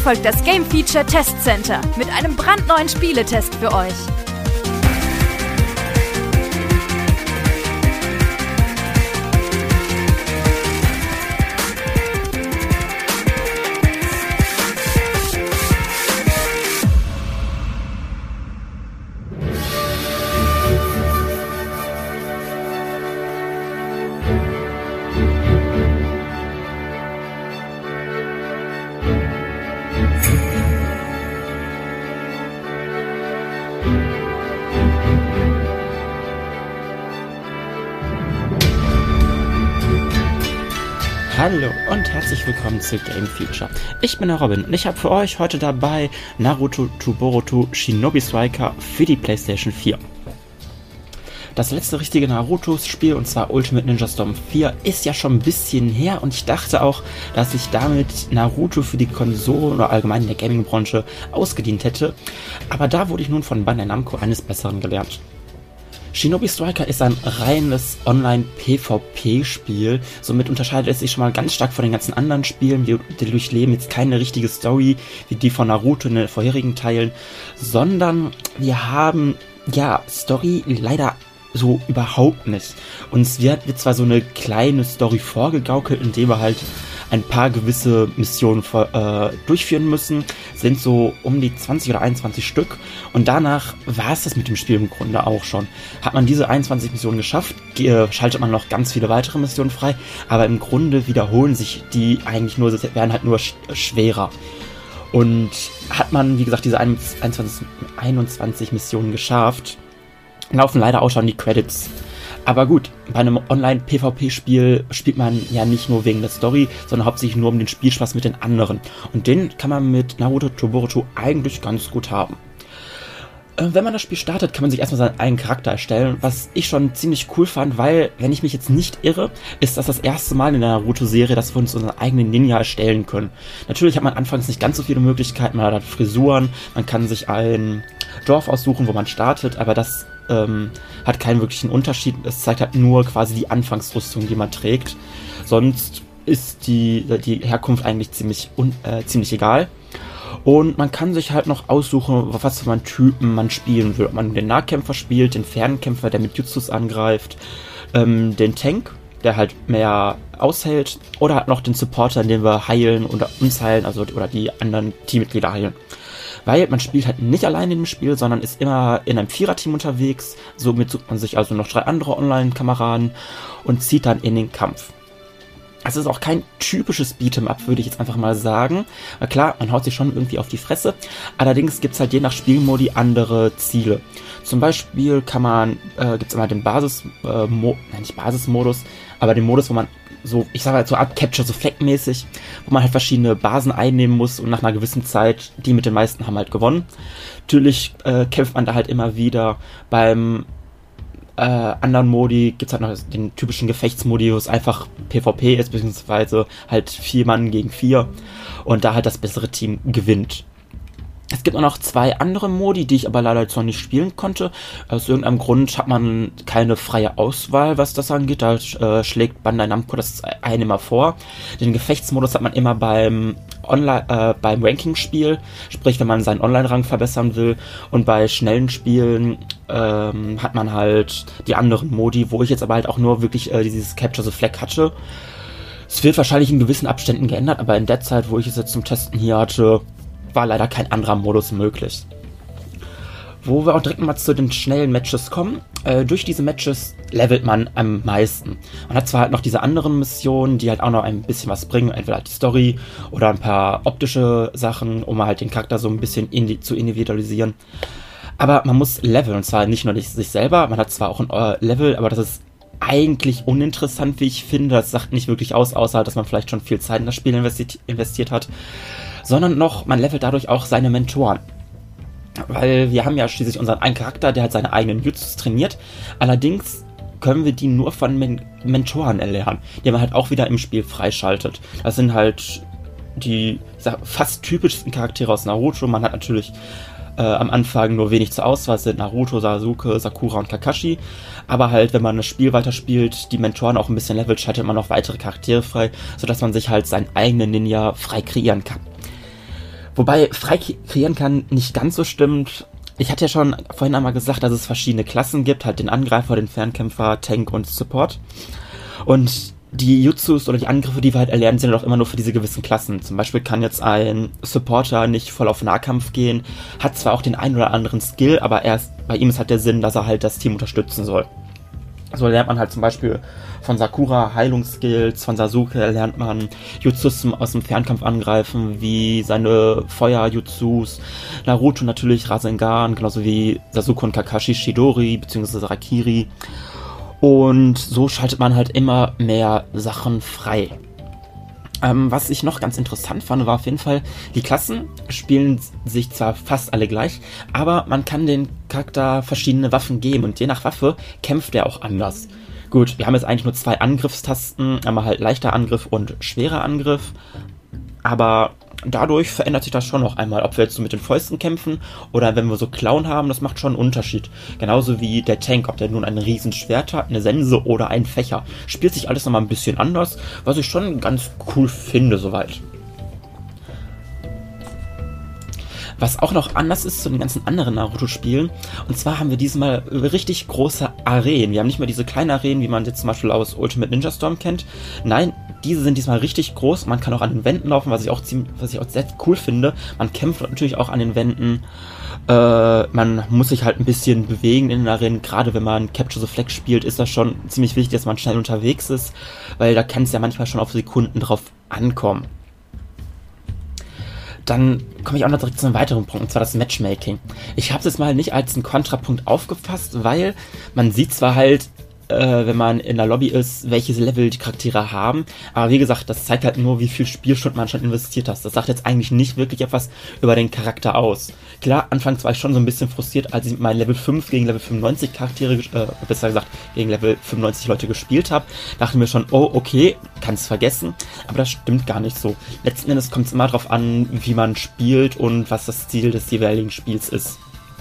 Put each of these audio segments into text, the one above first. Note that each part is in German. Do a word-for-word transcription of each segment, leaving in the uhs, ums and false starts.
folgt das Game Feature Test Center mit einem brandneuen Spieletest für euch. Hallo und herzlich willkommen zu Game Feature. Ich bin der Robin und ich habe für euch heute dabei Naruto to Boruto Shinobi Striker für die PlayStation vier. Das letzte richtige Naruto-Spiel, und zwar Ultimate Ninja Storm vier, ist ja schon ein bisschen her und ich dachte auch, dass ich damit Naruto für die Konsolen oder allgemein in der Gaming-Branche ausgedient hätte, aber da wurde ich nun von Bandai Namco eines Besseren gelehrt. Shinobi Striker ist ein reines Online-PvP-Spiel, somit unterscheidet es sich schon mal ganz stark von den ganzen anderen Spielen, die, die durchleben jetzt keine richtige Story wie die von Naruto in den vorherigen Teilen, sondern wir haben, ja, Story leider so überhaupt nicht. Uns wird, wird zwar so eine kleine Story vorgegaukelt, indem wir halt ein paar gewisse Missionen äh, durchführen müssen, sind so um die zwanzig oder einundzwanzig Stück und danach war es das mit dem Spiel im Grunde auch schon. Hat man diese einundzwanzig Missionen geschafft, äh, schaltet man noch ganz viele weitere Missionen frei, aber im Grunde wiederholen sich die eigentlich nur, werden halt nur sch- schwerer. Und hat man, wie gesagt, diese einundzwanzig, einundzwanzig Missionen geschafft, laufen leider auch schon die Credits. Aber gut, bei einem Online-PvP-Spiel spielt man ja nicht nur wegen der Story, sondern hauptsächlich nur um den Spielspaß mit den anderen. Und den kann man mit Naruto to Boruto eigentlich ganz gut haben. Äh, wenn man das Spiel startet, kann man sich erstmal seinen eigenen Charakter erstellen, was ich schon ziemlich cool fand, weil, wenn ich mich jetzt nicht irre, ist das das erste Mal in der Naruto-Serie, dass wir uns unseren eigenen Ninja erstellen können. Natürlich hat man anfangs nicht ganz so viele Möglichkeiten, man hat Frisuren, man kann sich ein Dorf aussuchen, wo man startet, aber das ähm, hat keinen wirklichen Unterschied. Es zeigt halt nur quasi die Anfangsrüstung, die man trägt. Sonst ist die, die Herkunft eigentlich ziemlich, un, äh, ziemlich egal. Und man kann sich halt noch aussuchen, was für einen Typen man spielen will. Ob man den Nahkämpfer spielt, den Fernkämpfer, der mit Jutsus angreift, ähm, den Tank, der halt mehr aushält, oder halt noch den Supporter, in dem wir heilen oder uns heilen, also oder die anderen Teammitglieder heilen. Weil man spielt halt nicht allein in dem Spiel, sondern ist immer in einem Viererteam unterwegs. Somit sucht man sich also noch drei andere Online-Kameraden und zieht dann in den Kampf. Es ist auch kein typisches Beat'em-up, würde ich jetzt einfach mal sagen. Na klar, man haut sich schon irgendwie auf die Fresse. Allerdings gibt es halt je nach Spielmodi andere Ziele. Zum Beispiel kann man, äh, gibt es immer den Basis, äh, Mo- nein, nicht Basismodus, aber den Modus, wo man so, ich sage halt so Art Capture the Flag mäßig, wo man halt verschiedene Basen einnehmen muss und nach einer gewissen Zeit, die mit den meisten haben halt gewonnen. Natürlich äh, kämpft man da halt immer wieder. Beim äh, anderen Modi gibt's halt noch den typischen Gefechtsmodi, wo es einfach PvP ist, beziehungsweise halt vier Mann gegen vier und da halt das bessere Team gewinnt. Es gibt auch noch zwei andere Modi, die ich aber leider jetzt noch nicht spielen konnte. Aus irgendeinem Grund hat man keine freie Auswahl, was das angeht. Da äh, schlägt Bandai Namco das einen immer vor. Den Gefechtsmodus hat man immer beim Online, äh, beim Ranking-Spiel, sprich, wenn man seinen Online-Rang verbessern will. Und bei schnellen Spielen ähm, hat man halt die anderen Modi, wo ich jetzt aber halt auch nur wirklich äh, dieses Capture the Flag hatte. Es wird wahrscheinlich in gewissen Abständen geändert, aber in der Zeit, wo ich es jetzt zum Testen hier hatte, war leider kein anderer Modus möglich. Wo wir auch direkt mal zu den schnellen Matches kommen. Äh, durch diese Matches levelt man am meisten. Man hat zwar halt noch diese anderen Missionen, die halt auch noch ein bisschen was bringen, entweder halt die Story oder ein paar optische Sachen, um halt den Charakter so ein bisschen indi- zu individualisieren. Aber man muss leveln, und zwar nicht nur sich selber, man hat zwar auch ein äh, Level, aber das ist eigentlich uninteressant, wie ich finde. Das sagt nicht wirklich aus, außer dass man vielleicht schon viel Zeit in das Spiel investiert, investiert hat. Sondern noch, man levelt dadurch auch seine Mentoren. Weil wir haben ja schließlich unseren einen Charakter, der hat seine eigenen Jutsus trainiert. Allerdings können wir die nur von Men- Mentoren erlernen, die man halt auch wieder im Spiel freischaltet. Das sind halt die, ich sag, fast typischsten Charaktere aus Naruto. Man hat natürlich äh, am Anfang nur wenig zur Auswahl, es sind Naruto, Sasuke, Sakura und Kakashi. Aber halt, wenn man das Spiel weiterspielt, die Mentoren auch ein bisschen levelt, schaltet man noch weitere Charaktere frei, sodass man sich halt seinen eigenen Ninja frei kreieren kann. Wobei frei kreieren kann nicht ganz so stimmt. Ich hatte ja schon vorhin einmal gesagt, dass es verschiedene Klassen gibt, halt den Angreifer, den Fernkämpfer, Tank und Support. Und die Jutsus oder die Angriffe, die wir halt erlernen, sind doch immer nur für diese gewissen Klassen. Zum Beispiel kann jetzt ein Supporter nicht voll auf Nahkampf gehen, hat zwar auch den einen oder anderen Skill, aber erst bei ihm ist halt der Sinn, dass er halt das Team unterstützen soll. So lernt man halt zum Beispiel von Sakura Heilungsskills, von Sasuke lernt man Jutsus aus dem Fernkampf angreifen, wie seine Feuer-Jutsus, Naruto natürlich Rasengan, genauso wie Sasuke und Kakashi Chidori bzw. Rakiri. Und so schaltet man halt immer mehr Sachen frei. Ähm, was ich noch ganz interessant fand, war auf jeden Fall, die Klassen spielen sich zwar fast alle gleich, aber man kann den Charakter verschiedene Waffen geben und je nach Waffe kämpft er auch anders. Gut, wir haben jetzt eigentlich nur zwei Angriffstasten, einmal halt leichter Angriff und schwerer Angriff, aber dadurch verändert sich das schon noch einmal, ob wir jetzt so mit den Fäusten kämpfen oder wenn wir so Klauen haben, das macht schon einen Unterschied. Genauso wie der Tank, ob der nun ein Riesenschwert hat, eine Sense oder einen Fächer. Spielt sich alles nochmal ein bisschen anders, was ich schon ganz cool finde soweit. Was auch noch anders ist zu den ganzen anderen Naruto-Spielen, und zwar haben wir diesmal richtig große Arenen. Wir haben nicht mehr diese kleinen Arenen, wie man jetzt zum Beispiel aus Ultimate Ninja Storm kennt. Nein, diese sind diesmal richtig groß. Man kann auch an den Wänden laufen, was ich auch ziemlich, was ich auch sehr cool finde. Man kämpft natürlich auch an den Wänden. Äh, man muss sich halt ein bisschen bewegen in den Arenen. Gerade wenn man Capture the Flag spielt, ist das schon ziemlich wichtig, dass man schnell unterwegs ist, weil da kann es ja manchmal schon auf Sekunden drauf ankommen. Dann komme ich auch noch direkt zu einem weiteren Punkt, und zwar das Matchmaking. Ich habe es jetzt mal nicht als einen Kontrapunkt aufgefasst, weil man sieht zwar halt, äh, wenn man in der Lobby ist, welche Level die Charaktere haben, aber wie gesagt, das zeigt halt nur, wie viel Spielstunden man schon investiert hat. Das sagt jetzt eigentlich nicht wirklich etwas über den Charakter aus. Klar, anfangs war ich schon so ein bisschen frustriert, als ich mit meinen Level fünf gegen Level fünfundneunzig Charaktere, äh, besser gesagt, gegen Level fünfundneunzig Leute gespielt habe. Dachte mir schon, oh, okay, kann's vergessen. Aber das stimmt gar nicht so. Letzten Endes kommt es immer darauf an, wie man spielt und was das Ziel des jeweiligen Spiels ist.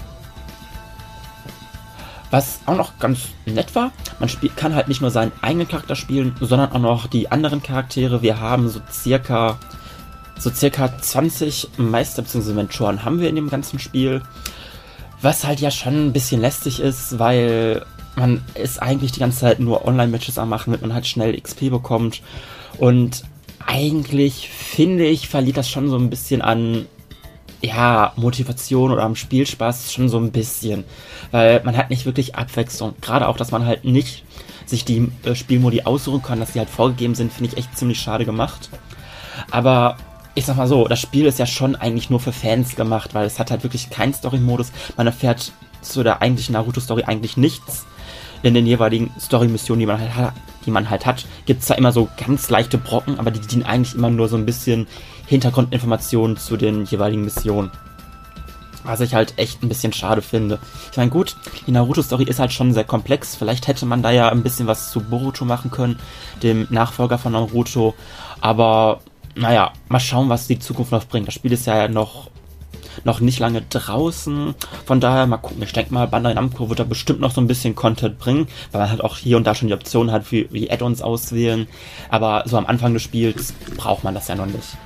Was auch noch ganz nett war, man spiel- kann halt nicht nur seinen eigenen Charakter spielen, sondern auch noch die anderen Charaktere. Wir haben so circa, so circa zwanzig Meister bzw. Mentoren haben wir in dem ganzen Spiel. Was halt ja schon ein bisschen lästig ist, weil man ist eigentlich die ganze Zeit nur Online-Matches am machen, damit man halt schnell X P bekommt. Und eigentlich, finde ich, verliert das schon so ein bisschen an, ja, Motivation oder am Spielspaß schon so ein bisschen. Weil man hat nicht wirklich Abwechslung. Gerade auch, dass man halt nicht sich die äh, Spielmodi aussuchen kann, dass die halt vorgegeben sind, finde ich echt ziemlich schade gemacht. Aber ich sag mal so, das Spiel ist ja schon eigentlich nur für Fans gemacht, weil es hat halt wirklich keinen Story-Modus. Man erfährt zu der eigentlichen Naruto-Story eigentlich nichts. In den jeweiligen Story-Missionen, die man halt hat, die man halt hat, gibt es da immer so ganz leichte Brocken, aber die dienen eigentlich immer nur so ein bisschen Hintergrundinformationen zu den jeweiligen Missionen. Was ich halt echt ein bisschen schade finde. Ich meine, gut, die Naruto-Story ist halt schon sehr komplex. Vielleicht hätte man da ja ein bisschen was zu Boruto machen können, dem Nachfolger von Naruto. Aber, naja, mal schauen, was die Zukunft noch bringt. Das Spiel ist ja noch, noch nicht lange draußen. Von daher, mal gucken. Ich denke mal, Bandai Namco wird da bestimmt noch so ein bisschen Content bringen, weil man halt auch hier und da schon die Option hat, wie, wie Add-ons auswählen. Aber so am Anfang des Spiels braucht man das ja noch nicht.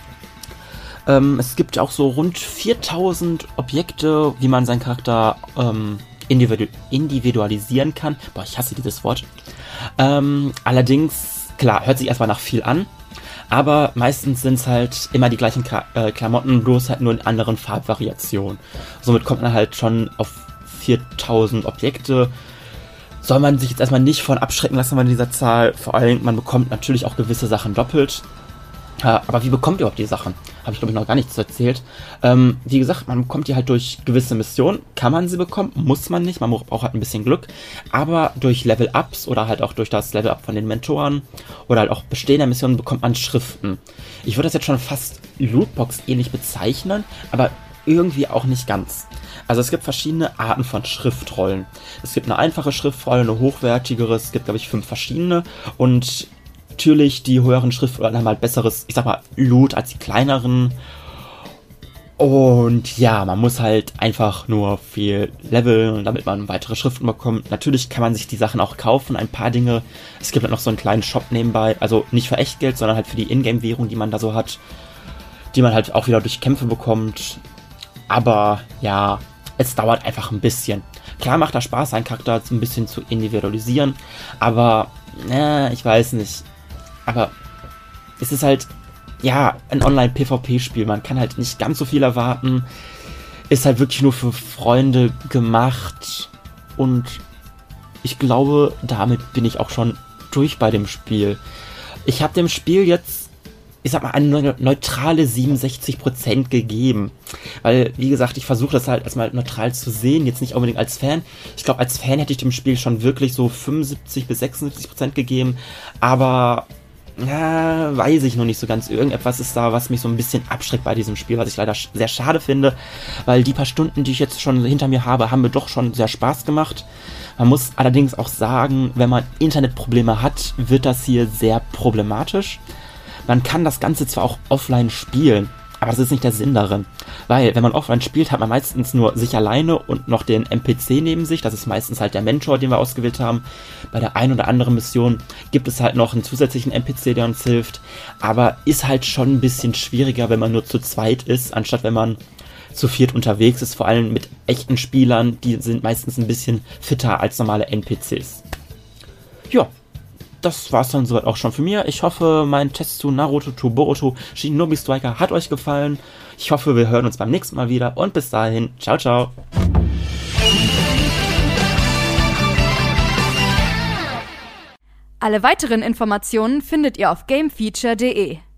Ähm, es gibt auch so rund viertausend Objekte, wie man seinen Charakter ähm, individu- individualisieren kann. Boah, ich hasse dieses Wort. Ähm, allerdings, klar, hört sich erstmal nach viel an, aber meistens sind es halt immer die gleichen Ka- äh, Klamotten, bloß halt nur in anderen Farbvariationen. Somit kommt man halt schon auf viertausend Objekte. Soll man sich jetzt erstmal nicht von abschrecken lassen bei dieser Zahl. Vor allem, man bekommt natürlich auch gewisse Sachen doppelt. Aber wie bekommt ihr überhaupt die Sachen? Habe ich, glaube ich, noch gar nichts erzählt. Ähm, wie gesagt, man bekommt die halt durch gewisse Missionen. Kann man sie bekommen? Muss man nicht. Man braucht halt ein bisschen Glück. Aber durch Level-Ups oder halt auch durch das Level-Up von den Mentoren oder halt auch bestehender Missionen bekommt man Schriften. Ich würde das jetzt schon fast Lootbox-ähnlich bezeichnen, aber irgendwie auch nicht ganz. Also es gibt verschiedene Arten von Schriftrollen. Es gibt eine einfache Schriftrolle, eine hochwertigere. Es gibt, glaube ich, fünf verschiedene. Und natürlich, die höheren Schriftrollen haben halt besseres, ich sag mal, Loot als die kleineren. Und ja, man muss halt einfach nur viel leveln, damit man weitere Schriften bekommt. Natürlich kann man sich die Sachen auch kaufen, ein paar Dinge. Es gibt halt noch so einen kleinen Shop nebenbei, also nicht für Echtgeld, sondern halt für die Ingame-Währung, die man da so hat. die man halt auch wieder durch Kämpfe bekommt. Aber ja, es dauert einfach ein bisschen. Klar macht das Spaß, seinen Charakter ein bisschen zu individualisieren, aber äh, ich weiß nicht. Aber es ist halt, ja, ein Online-PvP-Spiel. Man kann halt nicht ganz so viel erwarten. Ist halt wirklich nur für Freunde gemacht. Und ich glaube, damit bin ich auch schon durch bei dem Spiel. Ich habe dem Spiel jetzt, ich sag mal, eine neutrale siebenundsechzig Prozent gegeben. Weil, wie gesagt, ich versuche das halt erstmal neutral zu sehen, jetzt nicht unbedingt als Fan. Ich glaube, als Fan hätte ich dem Spiel schon wirklich so fünfundsiebzig bis sechsundsiebzig Prozent gegeben. Aber, ja, weiß ich noch nicht so ganz. Irgendetwas ist da, was mich so ein bisschen abschreckt bei diesem Spiel, was ich leider sehr schade finde. Weil die paar Stunden, die ich jetzt schon hinter mir habe, haben mir doch schon sehr Spaß gemacht. Man muss allerdings auch sagen, wenn man Internetprobleme hat, wird das hier sehr problematisch. Man kann das Ganze zwar auch offline spielen, aber das ist nicht der Sinn darin. Weil, wenn man offline spielt, hat man meistens nur sich alleine und noch den N P C neben sich. Das ist meistens halt der Mentor, den wir ausgewählt haben. Bei der einen oder anderen Mission gibt es halt noch einen zusätzlichen N P C, der uns hilft. Aber ist halt schon ein bisschen schwieriger, wenn man nur zu zweit ist, anstatt wenn man zu viert unterwegs ist. Vor allem mit echten Spielern, die sind meistens ein bisschen fitter als normale N P Cs. Ja. Das war's dann soweit auch schon für mich. Ich hoffe, mein Test zu Naruto to Boruto Shinobi Striker hat euch gefallen. Ich hoffe, wir hören uns beim nächsten Mal wieder und bis dahin, ciao, ciao. Alle weiteren Informationen findet ihr auf gamefeature punkt de.